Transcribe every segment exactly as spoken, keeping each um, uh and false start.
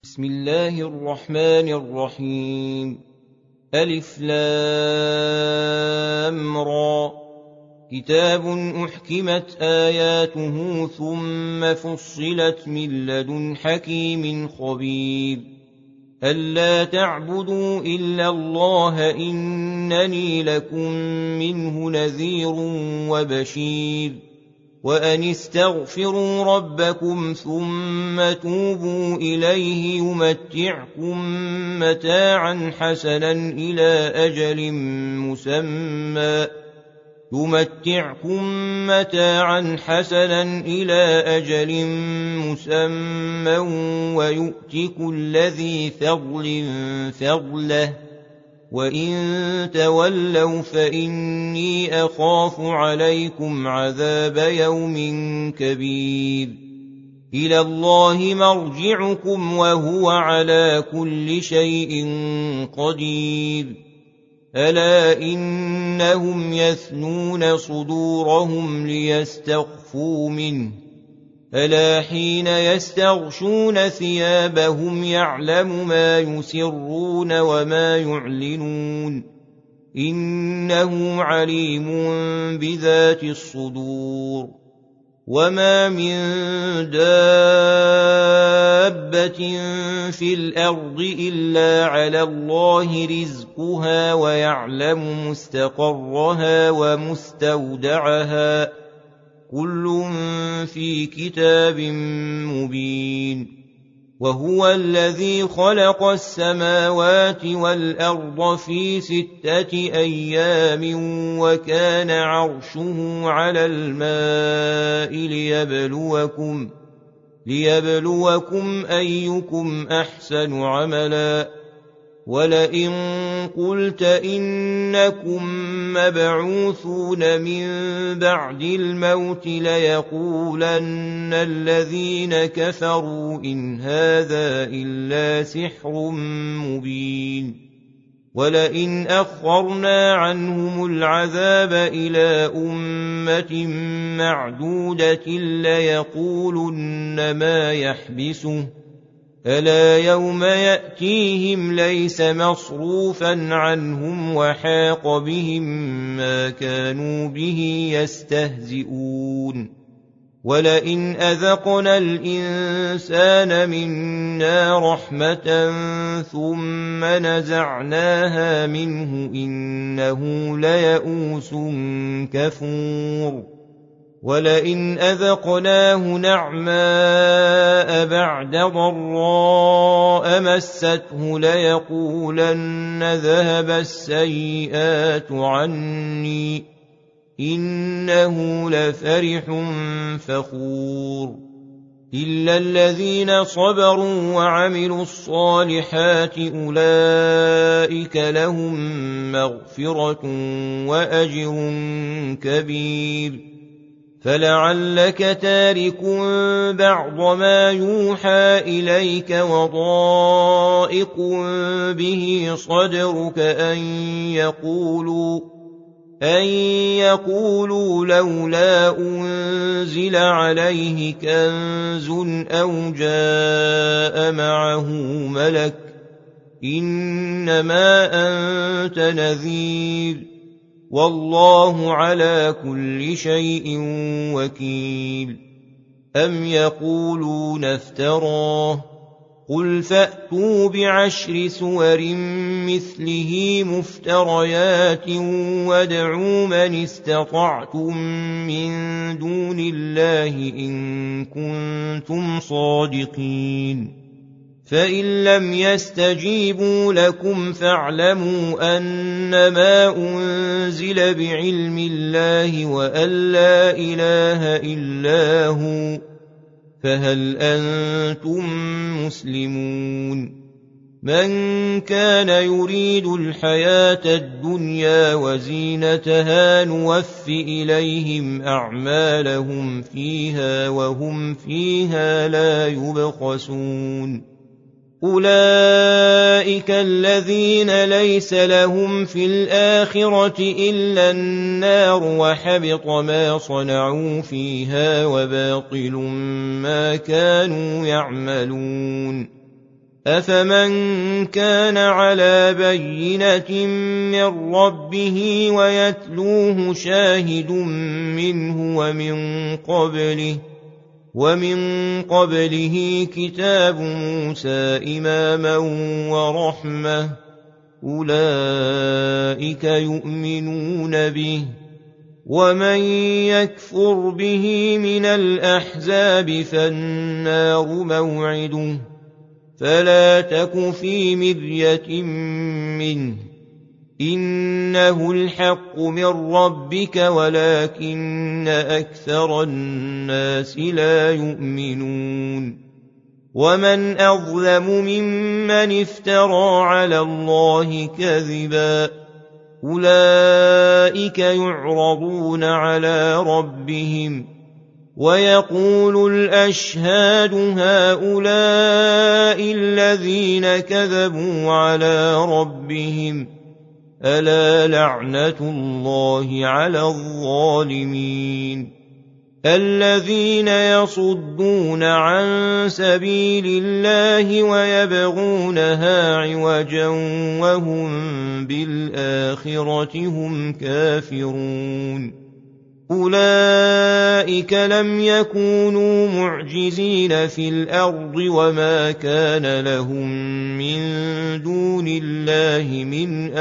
بسم الله الرحمن الرحيم. ألف لام را. كتاب أحكمت آياته ثم فصلت من لدن حكيم خبير. ألا تعبدوا إلا الله إنني لكم منه نذير وبشير. وأن استغفروا ربكم ثم توبوا إليه يمتعكم متاعا حسنا إلى أجل مسمى يمتعكم متاعا حسنا إلى أجل مسمى ويؤت كل ذي فضل فضله وإن تولوا فإني أخاف عليكم عذاب يوم كبير. إلى الله مرجعكم وهو على كل شيء قدير. ألا إنهم يثنون صدورهم ليستخفوا منه ألا حين يستغشون ثيابهم يعلم ما يسرون وما يعلنون إنه عليم بذات الصدور. وما من دابة في الأرض إلا على الله رزقها ويعلم مستقرها ومستودعها كل في كتاب مبين. وهو الذي خلق السماوات والأرض في ستة أيام وكان عرشه على الماء ليبلوكم, ليبلوكم أيكم أحسن عملا. ولئن قلت إنكم مبعوثون من بعد الموت ليقولن الذين كفروا إن هذا إلا سحر مبين. ولئن أخرنا عنهم العذاب إلى أمة معدودة ليقولن ما يحبسه ألا يوم يأتيهم ليس مصروفا عنهم وحاق بهم ما كانوا به يستهزئون. ولئن أذقنا الإنسان منا رحمة ثم نزعناها منه إنه ليئوس كفور. ولئن أذقناه نعماء بعد ضراء مسته ليقولن ذهب السيئات عني إنه لفرح فخور. إلا الذين صبروا وعملوا الصالحات أولئك لهم مغفرة وأجر كبير. فلعلك تارك بعض ما يوحى إليك وضائق به صدرك أن يقولوا, أن يقولوا لولا أنزل عليه كنز أو جاء معه ملك إنما أنت نذير والله على كل شيء وكيل. أم يقولون افتراه قل فأتوا بعشر سور مثله مفتريات وادعوا من استطعتم من دون الله إن كنتم صادقين. فإن لم يستجيبوا لكم فاعلموا أنما أنزل بعلم الله وأن لا إله إلا هو فهل أنتم مسلمون. من كان يريد الحياة الدنيا وزينتها نوف إليهم أعمالهم فيها وهم فيها لا يبخسون. أولئك الذين ليس لهم في الآخرة إلا النار وحبط ما صنعوا فيها وباطل ما كانوا يعملون. أفمن كان على بينة من ربه ويتلوه شاهد منه ومن قبله ومن قبله كتاب موسى إماما ورحمة أولئك يؤمنون به ومن يكفر به من الأحزاب فالنار موعده فلا تك في مرية منه إنه الحق من ربك ولكن أكثر الناس لا يؤمنون ومن أظلم ممن افترى على الله كذبا أولئك يعرضون على ربهم ويقول الأشهاد هؤلاء الذين كذبوا على ربهم ألا لعنة الله على الظالمين الذين يصدون عن سبيل الله ويبغونها عوجا وهم بالآخرة هم كافرون أولئك لم يكونوا معجزين في الأرض وما كان لهم من دون الله من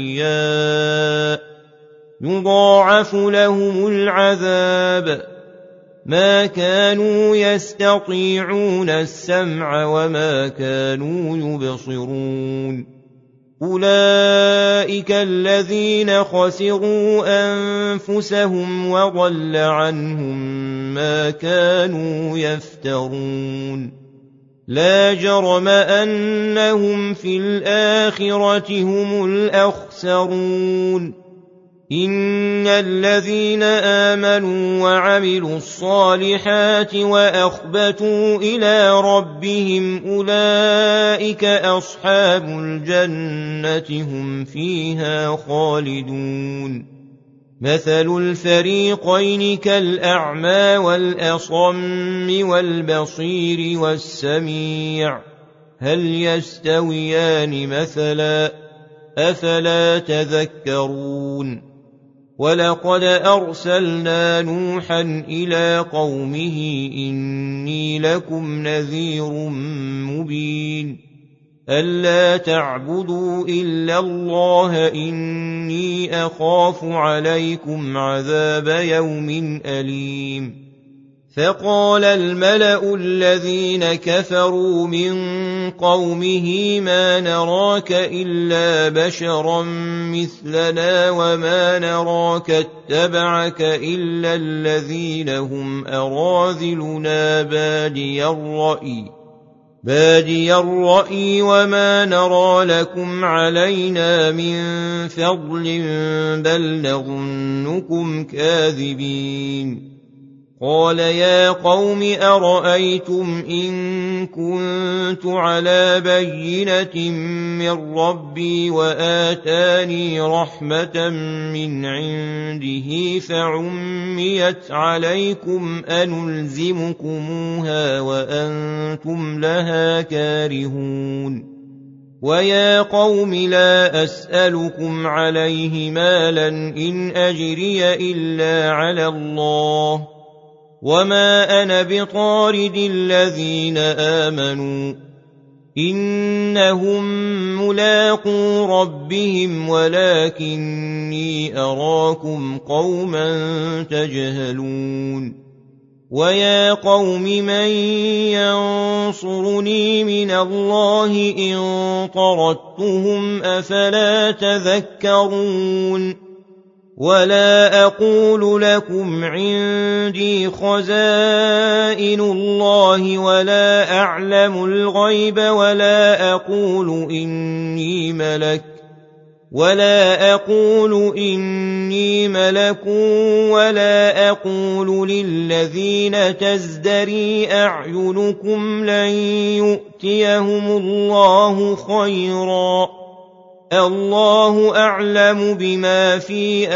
أولياء يضاعف لهم العذاب ما كانوا يستطيعون السمع وما كانوا يبصرون أولئك الذين خسروا أنفسهم وضل عنهم ما كانوا يفترون لا جرم أنهم في الآخرة هم الأخسرون إن الذين آمنوا وعملوا الصالحات وأخبتوا إلى ربهم أولئك أصحاب الجنة هم فيها خالدون مثل الفريقين كالأعمى والأصم والبصير والسميع هل يستويان مثلا أفلا تذكرون ولقد أرسلنا نوحا إلى قومه إني لكم نذير مبين ألا تعبدوا إلا الله إني أخاف عليكم عذاب يوم أليم فقال الملأ الذين كفروا من قومه ما نراك إلا بشرا مثلنا وما نراك اتبعك إلا الذين هم أراذلنا بادي الرأي بادي الرأي وما نرى لكم علينا من فضل بل نظنكم كاذبين قال يا قوم أرأيتم إن كنت على بينة من ربي وآتاني رحمة من عنده فعميت عليكم أنلزمكموها وأنتم لها كارهون ويا قوم لا أسألكم عليه مالا إن أجري إلا على الله وما أنا بطارد الذين آمنوا إنهم ملاقو ربهم ولكني أراكم قوما تجهلون ويا قوم من ينصرني من الله إن طردتهم أفلا تذكرون ولا أقول لكم عندي خزائن الله ولا أعلم الغيب ولا أقول إني ملك ولا أقول إني ملك ولا أقول للذين تزدري أعينكم لن يؤتيهم الله خيرا الله أعلم بما في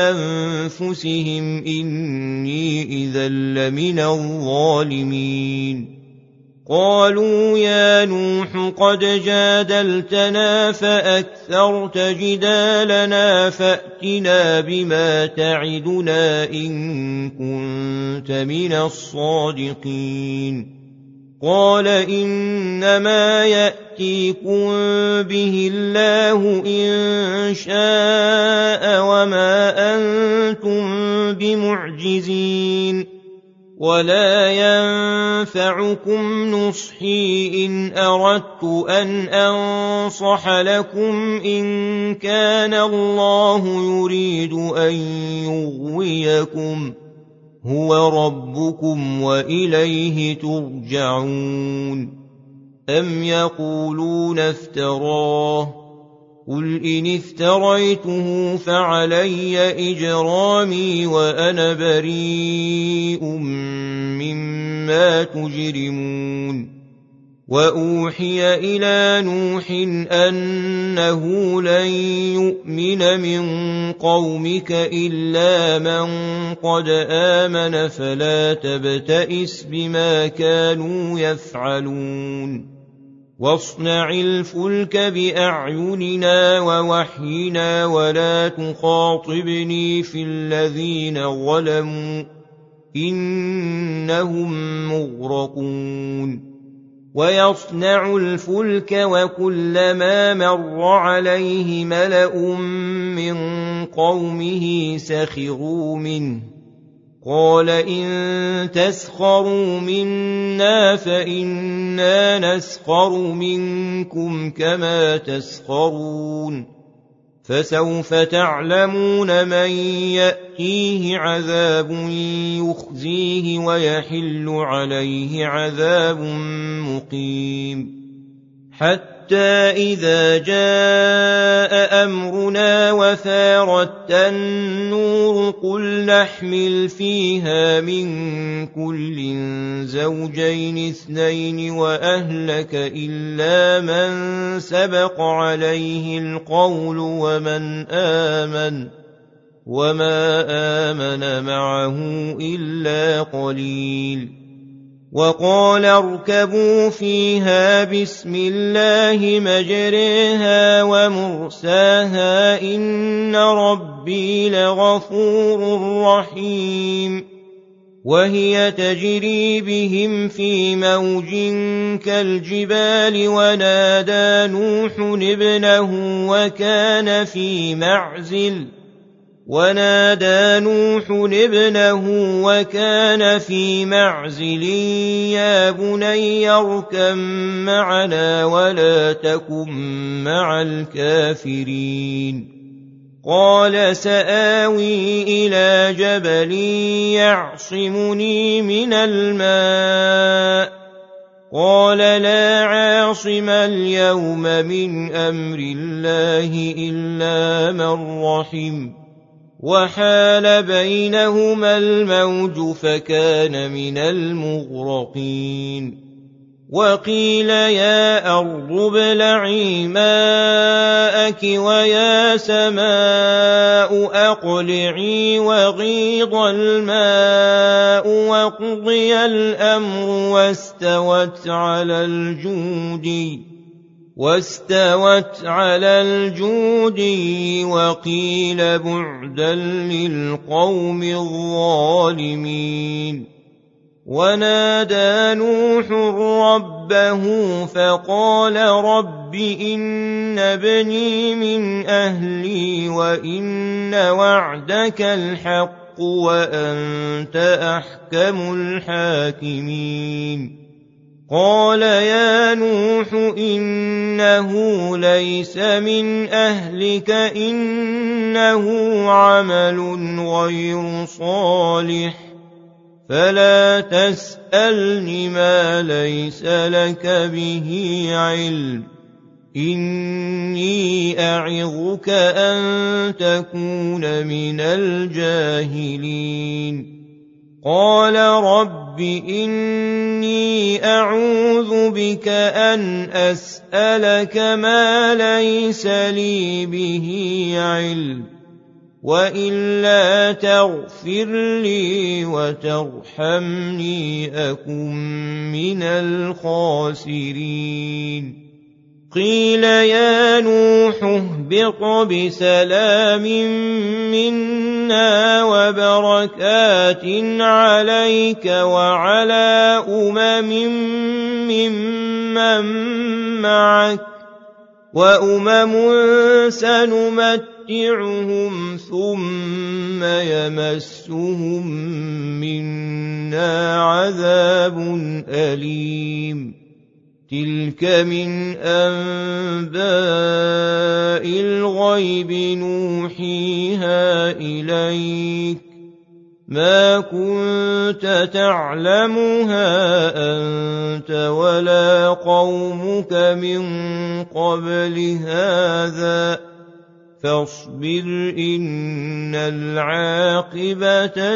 أنفسهم إني إذا لمن الظالمين قالوا يا نوح قد جادلتنا فأكثرت جدالنا فأتنا بما تعدنا إن كنت من الصادقين قال إنما يأتيكم به الله إن شاء وما أنتم بمعجزين ولا ينفعكم نصحي إن أردت أن أنصح لكم إن كان الله يريد أن يغويكم هو ربكم وإليه ترجعون أم يقولون افتراه قل إن افتريته فعلي إجرامي وأنا بريء مما تجرمون وأوحي إلى نوح أنه لن يؤمن من قومك إلا من قد آمن فلا تبتئس بما كانوا يفعلون واصنع الفلك بأعيننا ووحينا ولا تخاطبني في الذين ظلموا إنهم مغرقون ويصنع الفلك وكلما مر عليه ملأ من قومه سخروا منه قال إن تسخروا منا فإنا نسخر منكم كما تسخرون فسوف تعلمون من يأتيه عذاب يخزيه ويحل عليه عذاب مقيم حتى إذا جاء أمرنا وفارت النور قل نحمل فيها من كل زوجين اثنين وأهلك إلا من سبق عليه القول ومن آمن وما آمن معه إلا قليل وقال اركبوا فيها بسم الله مجريها ومرساها إن ربي لغفور رحيم وهي تجري بهم في موج كالجبال ونادى نوح ابنه وكان في معزل ونادى نوح ابنه وكان في معزل يا بني اركب معنا ولا تكن مع الكافرين قال سآوي إلى جبل يعصمني من الماء قال لا عاصم اليوم من أمر الله إلا من رحم وحال بينهما الموج فكان من المغرقين وقيل يا أرض ابلعي ماءك ويا سماء أقلعي وغيض الماء وقضي الأمر واستوت على الجودي واستوت على الجود وقيل بعدا للقوم الظالمين ونادى نوح ربه فقال رب إن ابني من أهلي وإن وعدك الحق وأنت أحكم الحاكمين قال يا نوح إنه ليس من أهلك إنه عمل غير صالح فلا تسألني ما ليس لك به علم إني أعظك أن تكون من الجاهلين قال رب إني أعوذ بك أن أسألك ما ليس لي به علم وإلا تغفر لي وترحمني أكن من الخاسرين قيل يا نوح اهبط بسلام منا وبركات عليك وعلى أمم ممن معك وأمم سنمتعهم ثم يمسهم منا عذاب أليم تلك من أنباء الغيب نوحيها إليك ما كنت تعلمها أنت ولا قومك من قبل هذا فاصبر إن العاقبة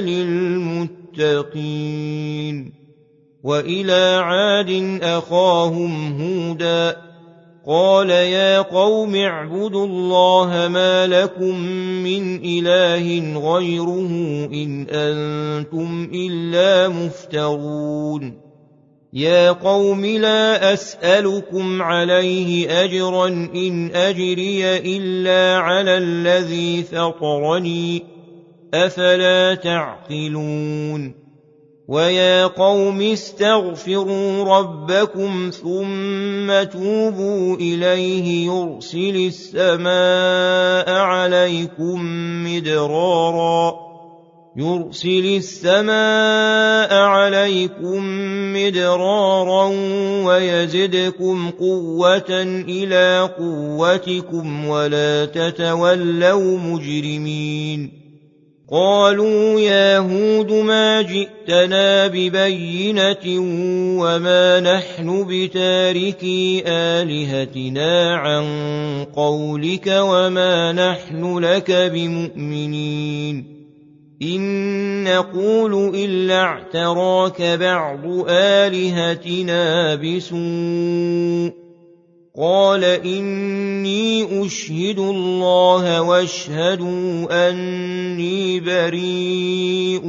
للمتقين وإلى عاد أخاهم هودا قال يا قوم اعبدوا الله ما لكم من إله غيره إن أنتم إلا مفترون يا قوم لا أسألكم عليه أجرا إن أجري إلا على الذي فطرني أفلا تعقلون ويا قوم استغفروا ربكم ثم توبوا إليه يرسل السماء عليكم مدرارا يرسل السماء عليكم مدرارا ويزدكم قوة إلى قوتكم ولا تتولوا مجرمين قالوا يا هود ما جئتنا ببينة وما نحن بتاركي آلهتنا عن قولك وما نحن لك بمؤمنين إن نقول إلا اعتراك بعض آلهتنا بسوء قال إني أشهد الله واشهدوا أني بريء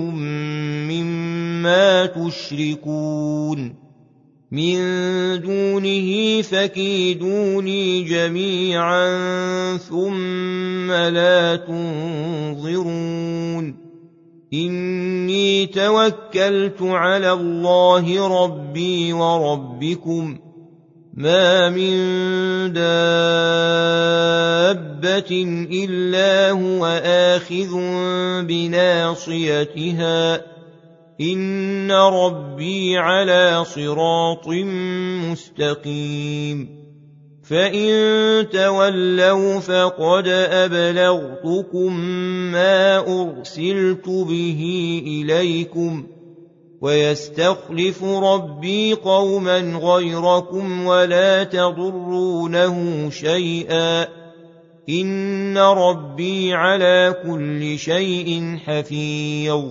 مما تشركون من دونه فكيدوني جميعا ثم لا تنظرون إني توكلت على الله ربي وربكم ما من دابة إلا هو آخذ بناصيتها إن ربي على صراط مستقيم فإن تولوا فقد أبلغتكم ما أرسلت به إليكم ويستخلف ربي قوما غيركم ولا تضرونه شيئا إن ربي على كل شيء حفيظ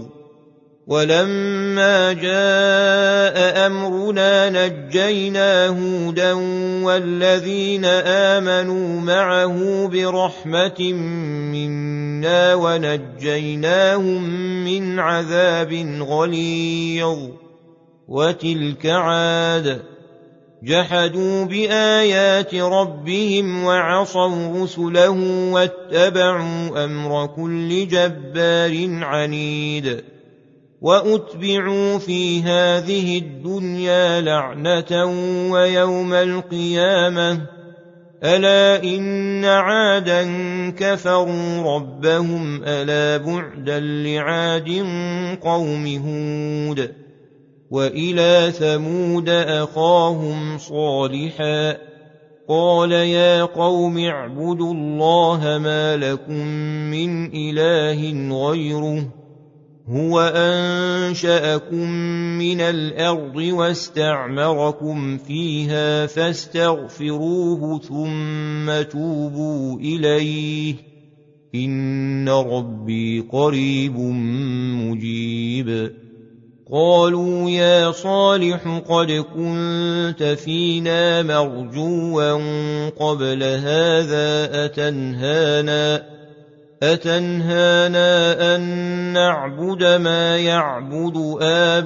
ولما جاء أمرنا نجينا هودا والذين آمنوا معه برحمة منا ونجيناهم من عذاب غليظ وتلك عاد جحدوا بآيات ربهم وعصوا رسله واتبعوا أمر كل جبار عنيد وأتبعوا في هذه الدنيا لعنة ويوم القيامة ألا إن عادا كفروا ربهم ألا بعدا لعاد قوم هود وإلى ثمود أخاهم صالحا قال يا قوم اعبدوا الله ما لكم من إله غيره هو أنشأكم من الأرض واستعمركم فيها فاستغفروه ثم توبوا إليه إن ربي قريب مجيب قالوا يا صالح قد كنت فينا مرجوا قبل هذا أتنهانا أتنهانا أن نعبد ما يعبد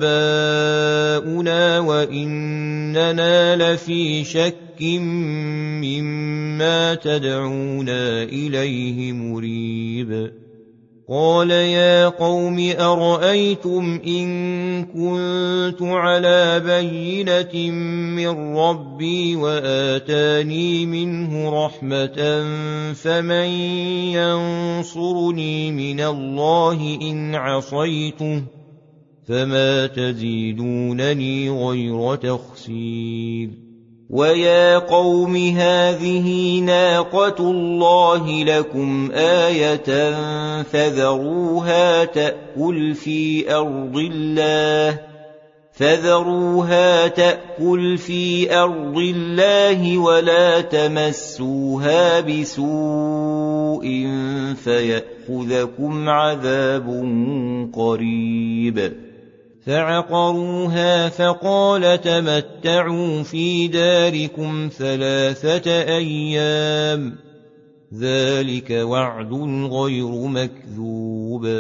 آباؤنا وإننا لفي شك مما تدعونا إليه مريب قال يا قوم أرأيتم إن كنت على بينة من ربي وآتاني منه رحمة فمن ينصرني من الله إن عصيته فما تزيدونني غير تخسير ويا قوم هذه ناقة الله لكم آية فذروها تأكل في أرض الله فذروها تأكل في أرض الله ولا تمسوها بسوء فيأخذكم عذاب قريب فعقروها فقال تمتعوا في داركم ثلاثة أيام ذلك وعد غير مكذوب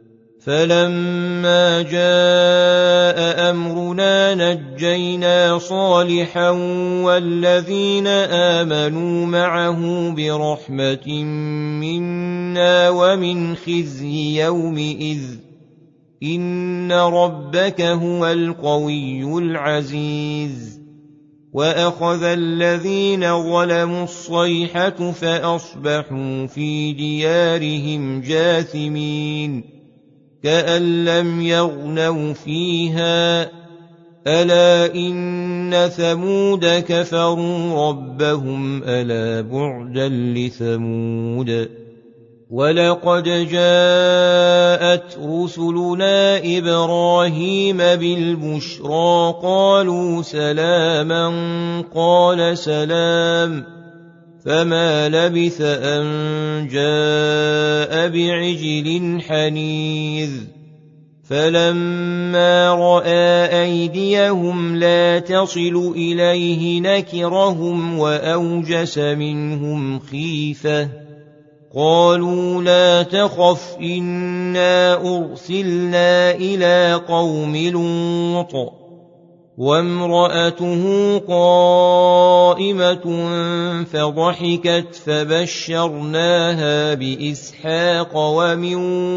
فلما جاء أمرنا نجينا صالحا والذين آمنوا معه برحمة منا ومن خزي يومئذ إن ربك هو القوي العزيز وأخذ الذين ظلموا الصيحة فأصبحوا في ديارهم جاثمين كأن لم يغنوا فيها ألا إن ثمود كفروا ربهم ألا بعدا لثمود ولقد جاءت رسلنا إبراهيم بالبشرى قالوا سلاما قال سلام فما لبث أن جاء بعجل حنيذ فلما رأى أيديهم لا تصل إليه نكرهم وأوجس منهم خيفة قالوا لا تخف إنا أرسلنا إلى قوم لوط وامرأته قائمة فضحكت فبشرناها بإسحاق ومن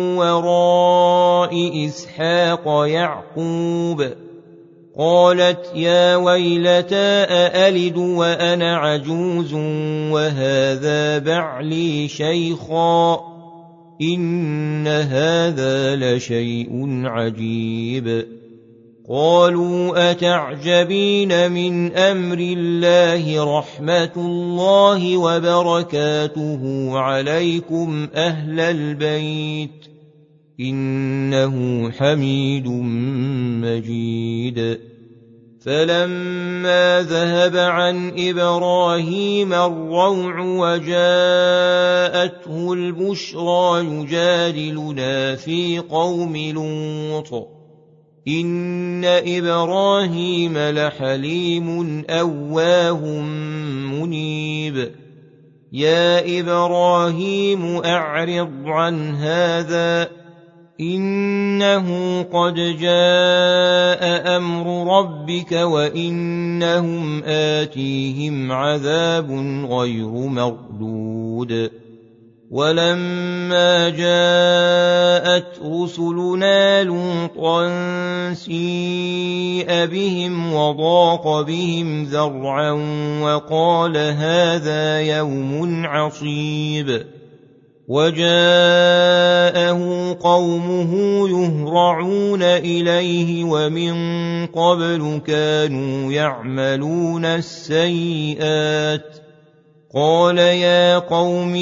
وراء إسحاق يعقوب قالت يا ويلتى أألد وأنا عجوز وهذا بعلي شيخا إن هذا لشيء عجيب قالوا أتعجبين من أمر الله رحمة الله وبركاته عليكم أهل البيت إنه حميد مجيد فلما ذهب عن إبراهيم الروع وجاءته البشرى يجادلنا في قوم لوط إن إبراهيم لحليم أواه منيب يا إبراهيم أعرض عن هذا إنه قد جاء أمر ربك وإنهم آتيهم عذاب غير مردود ولما جاءت رسلنا لوطا سيء بهم وضاق بهم ذرعا وقال هذا يوم عصيب وجاءه قومه يهرعون إليه ومن قبل كانوا يعملون السيئات قال يا قوم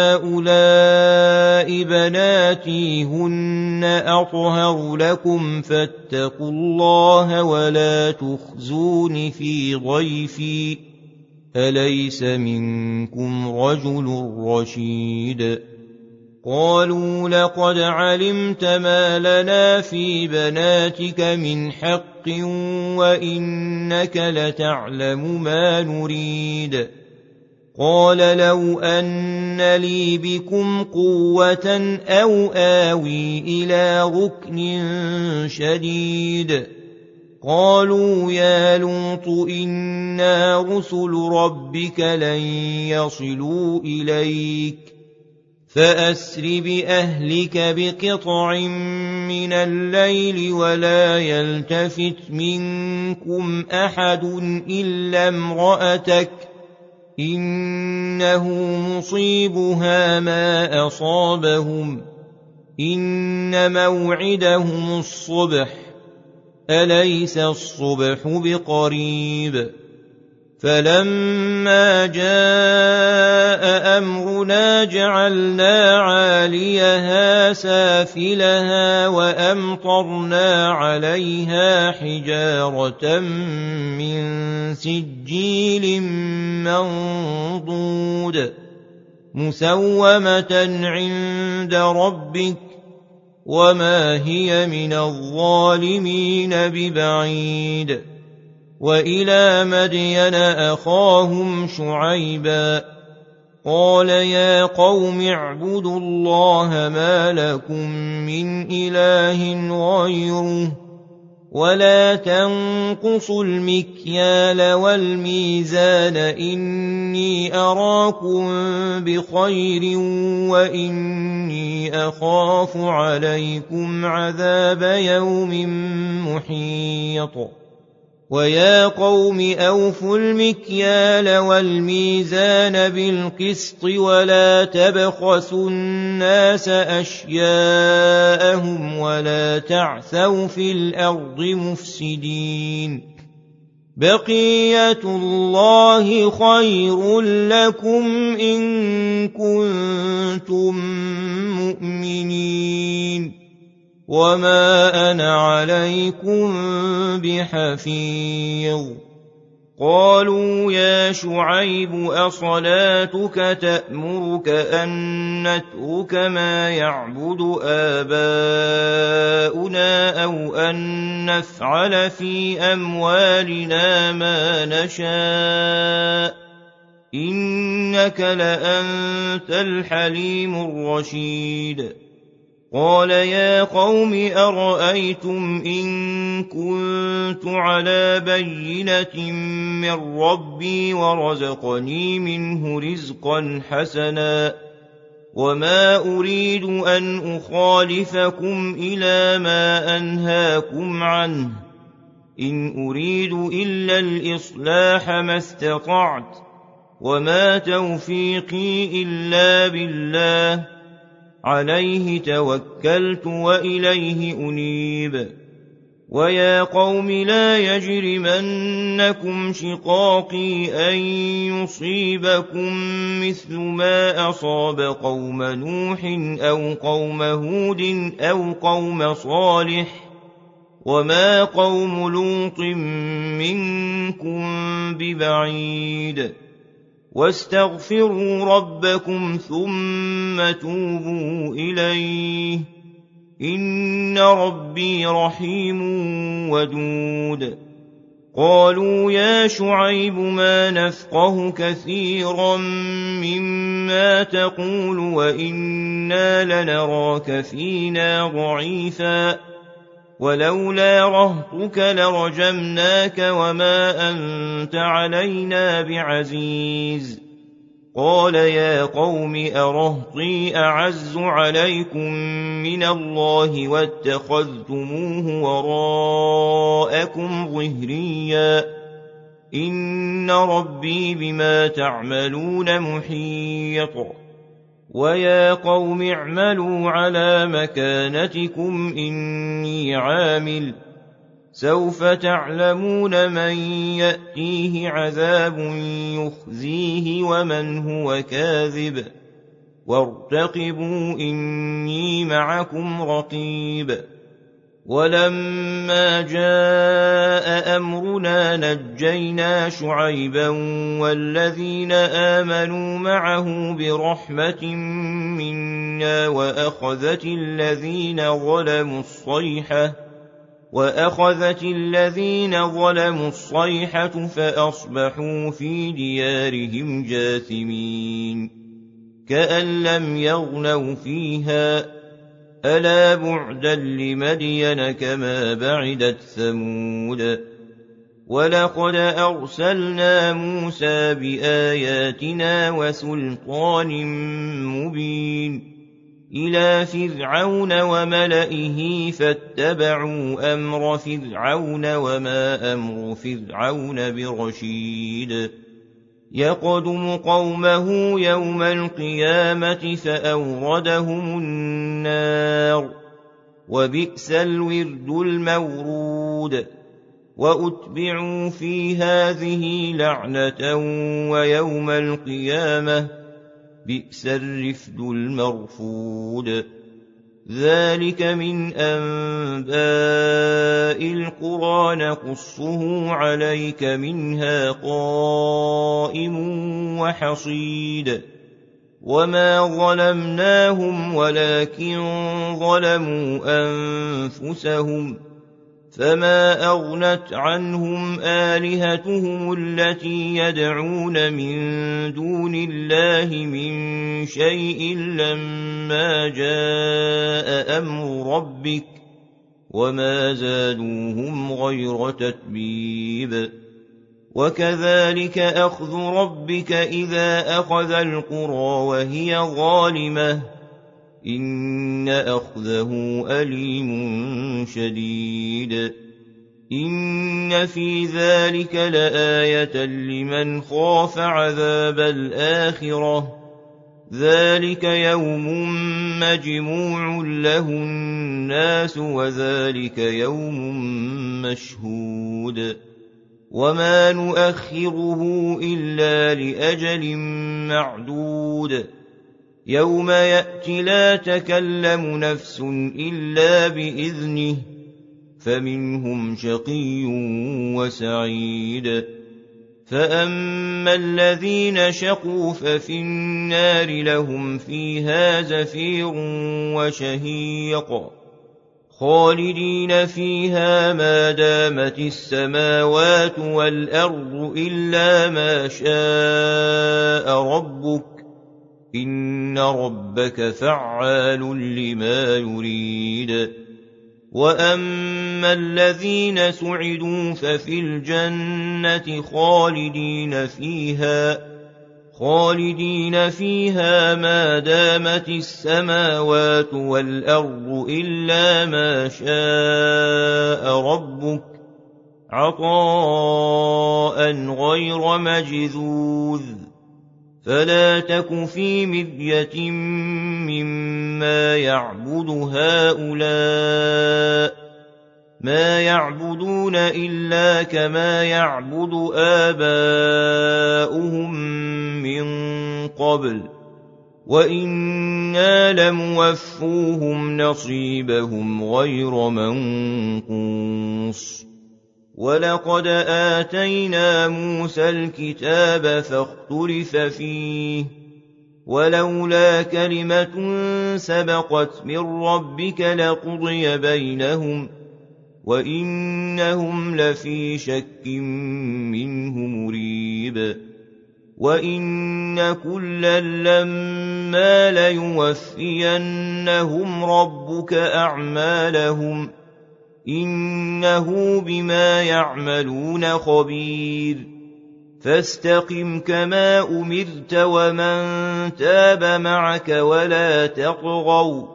هؤلاء بناتي هن أطهر لكم فاتقوا الله ولا تخزون في ضيفي أليس منكم رجل رشيد قالوا لقد علمت ما لنا في بناتك من حق وإنك لتعلم ما نريد قال لو أن لي بكم قوة أو آوي إلى ركن شديد قالوا يا لوط إنا رسل ربك لن يصلوا إليك فأسر بأهلك بقطع من الليل ولا يلتفت منكم أحد إلا امرأتك إنه مصيبها ما أصابهم إن موعدهم الصبح أليس الصبح بقريب فلما جاء أمرنا جعلنا عاليها سافلها وأمطرنا عليها حجارة من سجيل منضود مسومة عند ربك وما هي من الظالمين ببعيد وإلى مدين أخاهم شعيبا قال يا قوم اعبدوا الله ما لكم من إله غيره ولا تنقصوا المكيال والميزان إني أراكم بخير وإني أخاف عليكم عذاب يوم محيط ويا قوم أوفوا المكيال والميزان بالقسط ولا تبخسوا الناس أشياءهم ولا تعثوا في الأرض مفسدين بقية الله خير لكم إن كنتم مؤمنين وما أنا عليكم بحفيظ قالوا يا شعيب أصلاتك تأمرك أن نترك ما يعبد آباؤنا أو أن نفعل في أموالنا ما نشاء إنك لأنت الحليم الرشيد قال يا قوم أرأيتم إن كنت على بينة من ربي ورزقني منه رزقا حسنا وما أريد أن أخالفكم إلى ما أنهاكم عنه إن أريد إلا الإصلاح ما استطعت وما توفيقي إلا بالله عليه توكلت وإليه أنيب ويا قوم لا يجرمنكم شقاقي أن يصيبكم مثل ما أصاب قوم نوح أو قوم هود أو قوم صالح وما قوم لوط منكم ببعيد واستغفروا ربكم ثم توبوا إليه إن ربي رحيم ودود قالوا يا شعيب ما نفقه كثيرا مما تقول وإنا لنراك فينا ضعيفا ولولا رهطك لرجمناك وما أنت علينا بعزيز قال يا قوم أرهطي أعز عليكم من الله واتخذتموه وراءكم ظهريا إن ربي بما تعملون محيط ويا قوم اعملوا على مكانتكم إني عامل سوف تعلمون من يأتيه عذاب يخزيه ومن هو كاذب وارتقبوا إني معكم رقيب ولما جاء أمرنا نجينا شعيبا والذين آمنوا معه برحمة منا وأخذت الذين ظلموا الصيحة وأخذت الذين ظلموا الصيحة فأصبحوا في ديارهم جاثمين كأن لم يغنوا فيها ألا بعدا لمدين كما بعدت ثمود ولقد أرسلنا موسى بآياتنا وسلطان مبين إلى فرعون وملئه فاتبعوا أمر فرعون وما أمر فرعون برشيد يقدم قومه يوم القيامة فأوردهم النار وبئس الورد المورود وأتبعوا في هذه لعنة ويوم القيامة بئس الرفد المرفود ذلك من أنباء القرى نقصه عليك منها قائم وحصيد وما ظلمناهم ولكن ظلموا أنفسهم فما أغنت عنهم آلهتهم التي يدعون من دون الله من شيء لما جاء أمر ربك وما زادوهم غير تتبيب وكذلك أخذ ربك إذا أخذ القرى وهي ظالمة إن أخذه أليم شديد إن في ذلك لآية لمن خاف عذاب الآخرة ذلك يوم مجموع له الناس وذلك يوم مشهود وما نؤخره إلا لأجل معدود يوم يأتي لا تكلم نفس إلا بإذنه فمنهم شقي وسعيد فأما الذين شقوا ففي النار لهم فيها زفير وشهيق خالدين فيها ما دامت السماوات والأرض إلا ما شاء ربك إن ربك فعال لما يريد وأما الذين سعدوا ففي الجنة خالدين فيها خالدين فيها ما دامت السماوات والأرض إلا ما شاء ربك عطاء غير مجذوذ فلا تك في مرية مما يعبد هؤلاء ما يعبدون إلا كما يعبد آباؤهم من قبل وإنا لموفوهم نصيبهم غير منقوص ولقد آتينا موسى الكتاب فاختلف فيه ولولا كلمة سبقت من ربك لقضي بينهم وإنهم لفي شك منه مريب وإن كلا لما ليوفينهم ربك أعمالهم إنه بما يعملون خبير فاستقم كما أمرت ومن تاب معك ولا تطغوا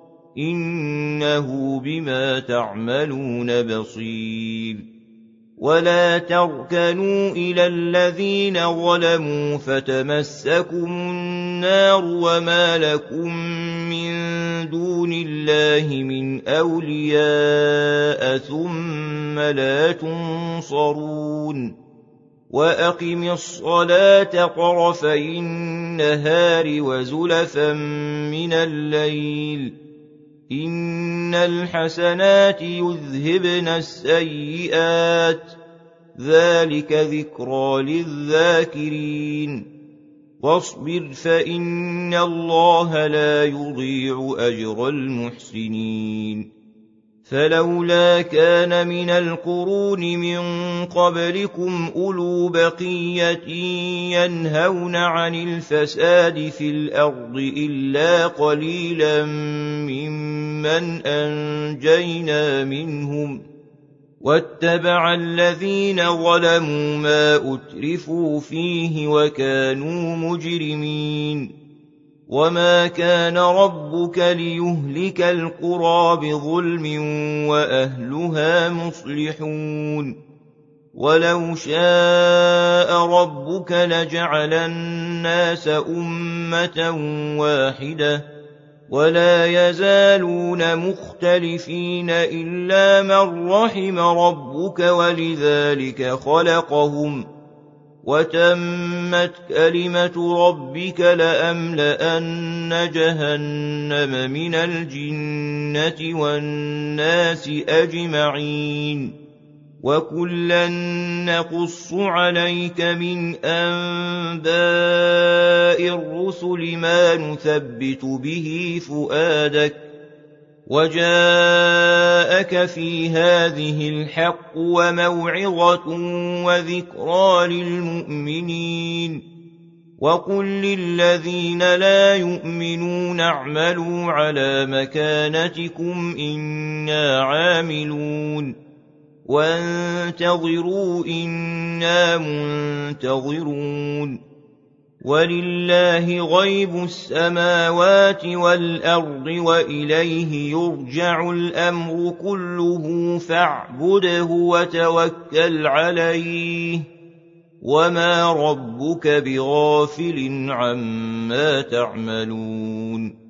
إنه بما تعملون بصير ولا تركنوا إلى الذين ظلموا فتمسكم النار وما لكم من دون الله من أولياء ثم لا تنصرون وأقم الصلاة طرفي النهار وزلفا من الليل إن الحسنات يذهبن السيئات ذلك ذكرى للذاكرين واصبر فإن الله لا يضيع أجر المحسنين فلولا كان من القرون من قبلكم أولو بقية ينهون عن الفساد في الأرض إلا قليلا ممن أنجينا منهم واتبع الذين ظلموا ما أترفوا فيه وكانوا مجرمين وما كان ربك ليهلك القرى بظلم وأهلها مصلحون ولو شاء ربك لجعل الناس أمة واحدة ولا يزالون مختلفين إلا من رحم ربك ولذلك خلقهم وتمت كلمة ربك لأملأن جهنم من الجنة والناس أجمعين وكلا نقص عليك من أنباء الرسل ما نثبت به فؤادك وجاءك في هذه الحق وموعظة وذكرى للمؤمنين وقل للذين لا يؤمنون اعملوا على مكانتكم إنا عاملون وانتظروا إنا منتظرون ولله غيب السماوات والأرض وإليه يرجع الأمر كله فاعبده وتوكل عليه وما ربك بغافل عما تعملون